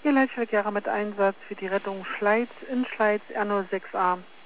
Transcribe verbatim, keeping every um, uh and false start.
Hier Leitstelle Gera mit Einsatz für die Rettung Schleiz in Schleiz R null sechs A.